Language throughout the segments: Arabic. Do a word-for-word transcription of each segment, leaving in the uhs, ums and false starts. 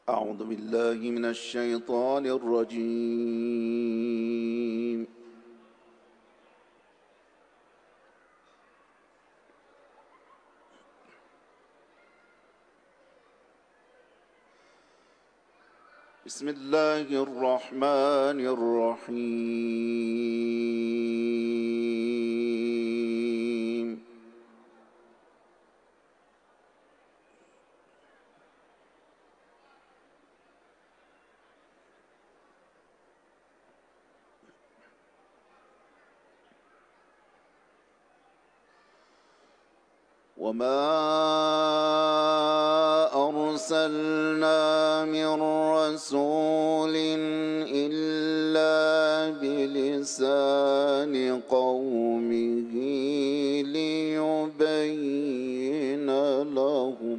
أعوذ بالله من الشيطان الرجيم. بسم الله الرحمن الرحيم. وما أرسلنا من رسول إلا بلسان قومه ليبين لهم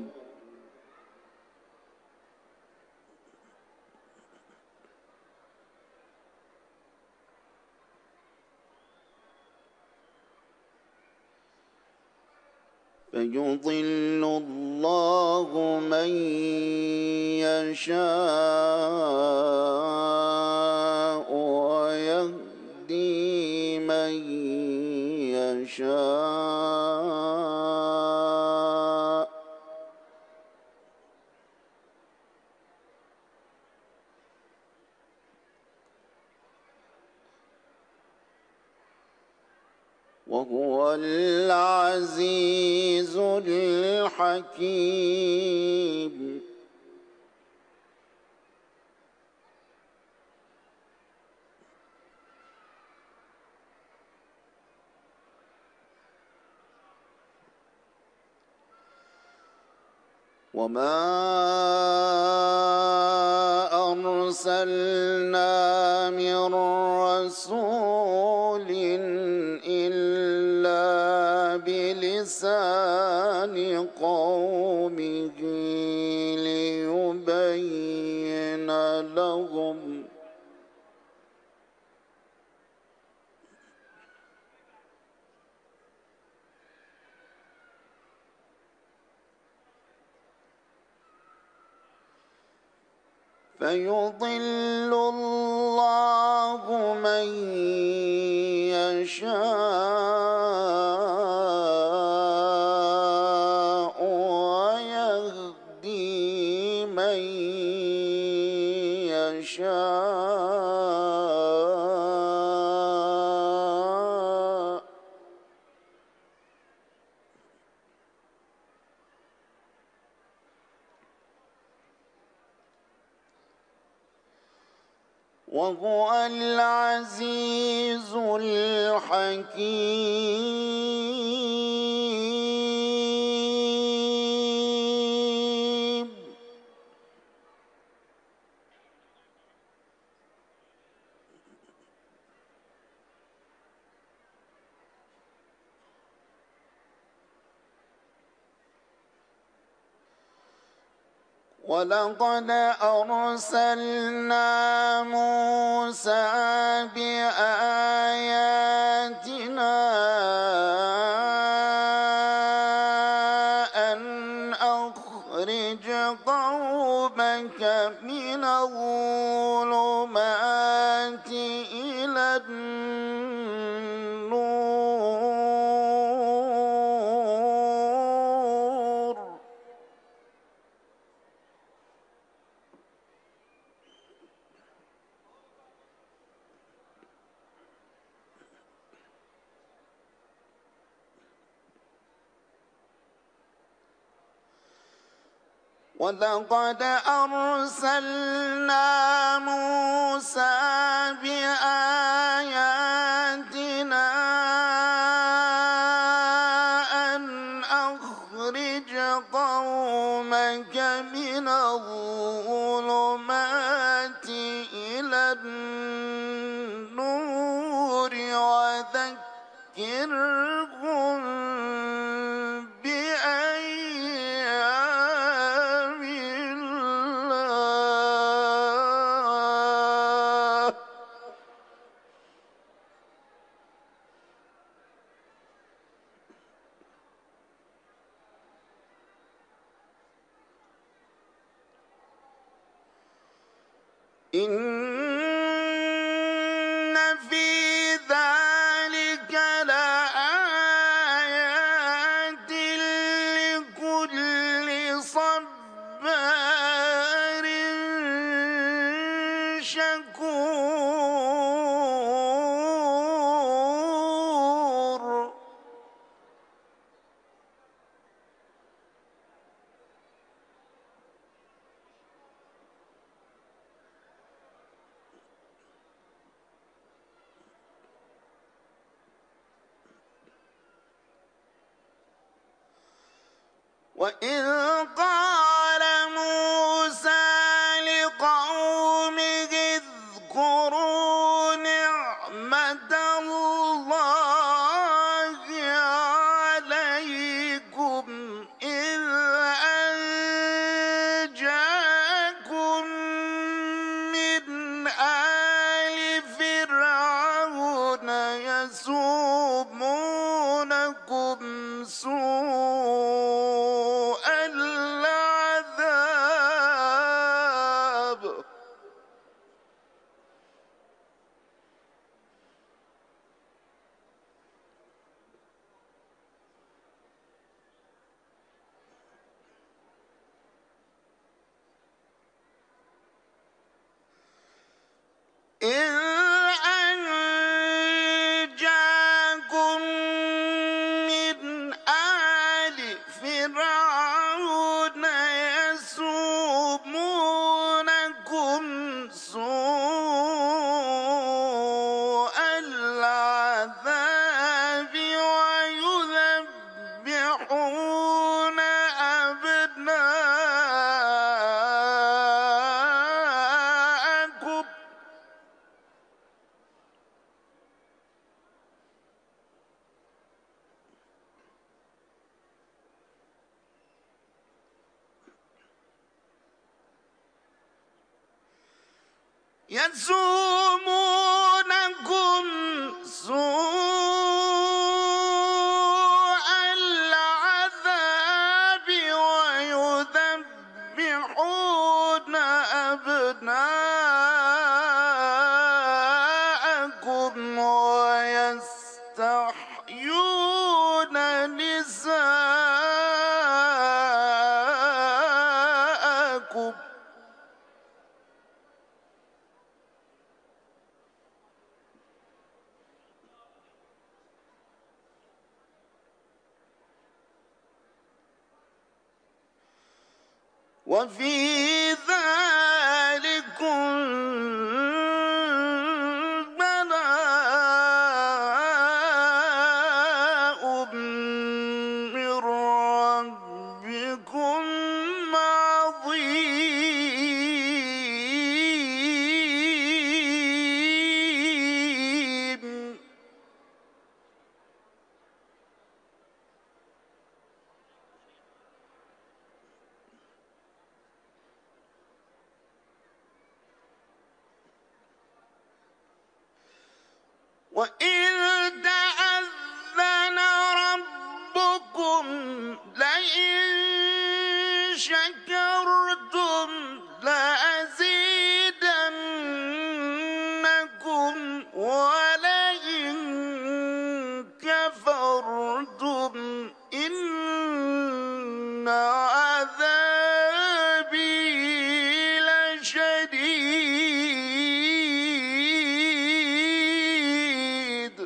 فيضل الله من يشاء ويهدي من يشاء وهو العزيز الحكيم. وما أرسلنا من رسول إلا بلسان قومه ليبين لهم فيضل الله من يشاء ويهدي من يشاء وهو العزيز الحكيم. ولقد أرسلنا موسى بآياتنا أن أخرج قومك من الظلمات إلى النور ولقد أرسلنا موسى بآياتنا أن أخرج قومك من الظلمات إلى النور وذكرهم بأيام الله إن في ذلك لآيات لكل صبار شكور. وإذ قال موسى لقومه اذكروا نعمة الله عليكم إذ أنجاكم من آل فرعون يسومونكم سوء العذاب إذ أنجاكم من آل فرعون يسومونكم سوء العذاب ويذبحون أبناءكم يسومونكم سوء العذاب ويذبحون أبناءكم ويستحيون نساءكم وفي ذلكم بلاء من ربكم عظيم. وإذ تأذن ربكم لئن شكرتم لأزيدنكم ولئن كفرتم إن عذابي لشديد.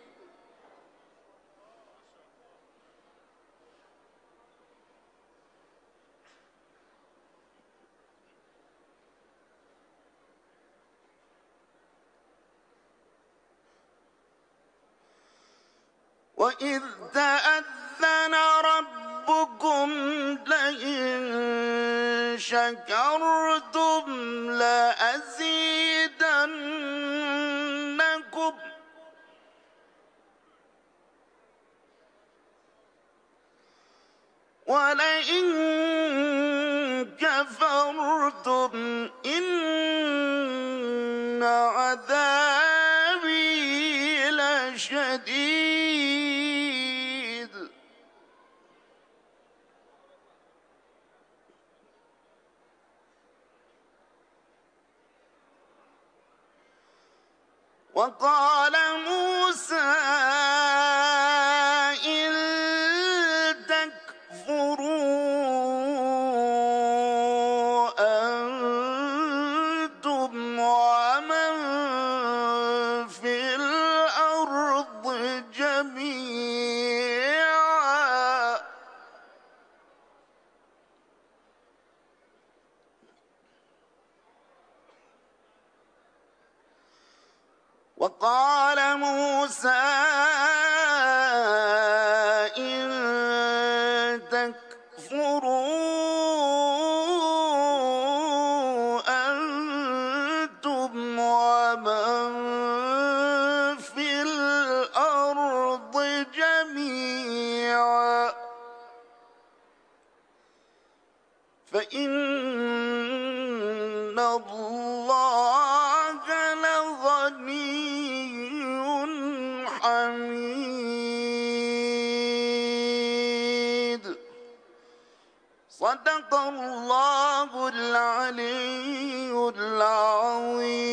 وإذ تأذن ربكم لئن شكرتم لأزيدنكم ولئن كفرتم إن عذابي لشديد. وقال موسى إن تكفروا أنتم ومن في الأرض جميعا وقال موسى إن تكفروا أنتم ومن في الأرض جميعا فإن الله لغني حميد. صدق الله العلي العظيم.